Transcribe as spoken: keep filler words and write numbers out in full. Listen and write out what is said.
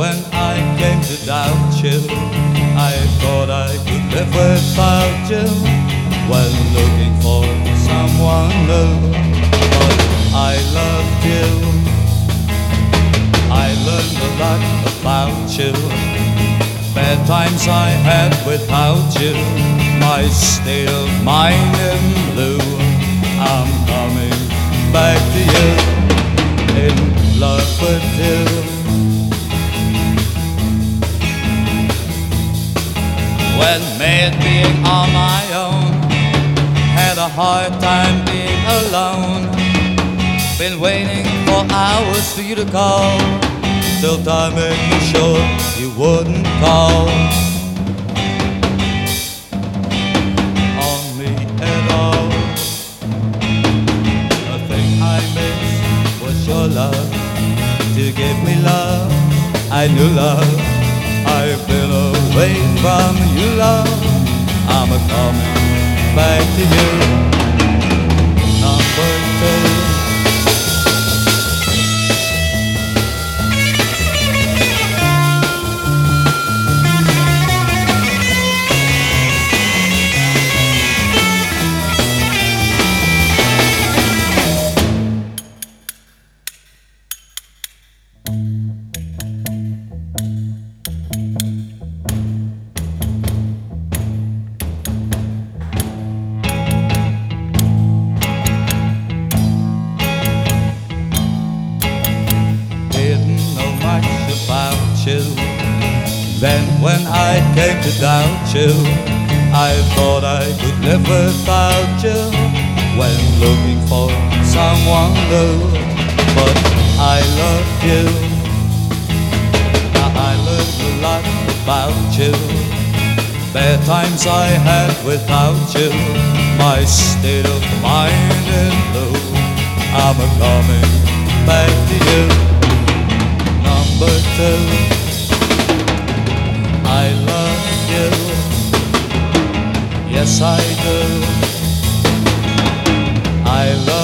when I came to doubt you, I thought I could live without you. When looking for someone new, but I loved you. I learned a lot about you. Bad times I had without you. My state of mind in blue. I'm coming back to you, in love with you. When made being on my own, had a hard time being alone. Been waiting for hours for you to call, till time made me sure you wouldn't call on me at all. The thing I missed was your love, to give me love, I knew love. I've been away from you, love. I'm a coming back to you. Number two. You. Then when I came to doubt you, I thought I could live without you. When looking for someone new, but I loved you. Now I learned a lot about you. Bad times I had without you. My state of mind in blue. I'm a coming back to you. Number two. I love you, yes I do. I love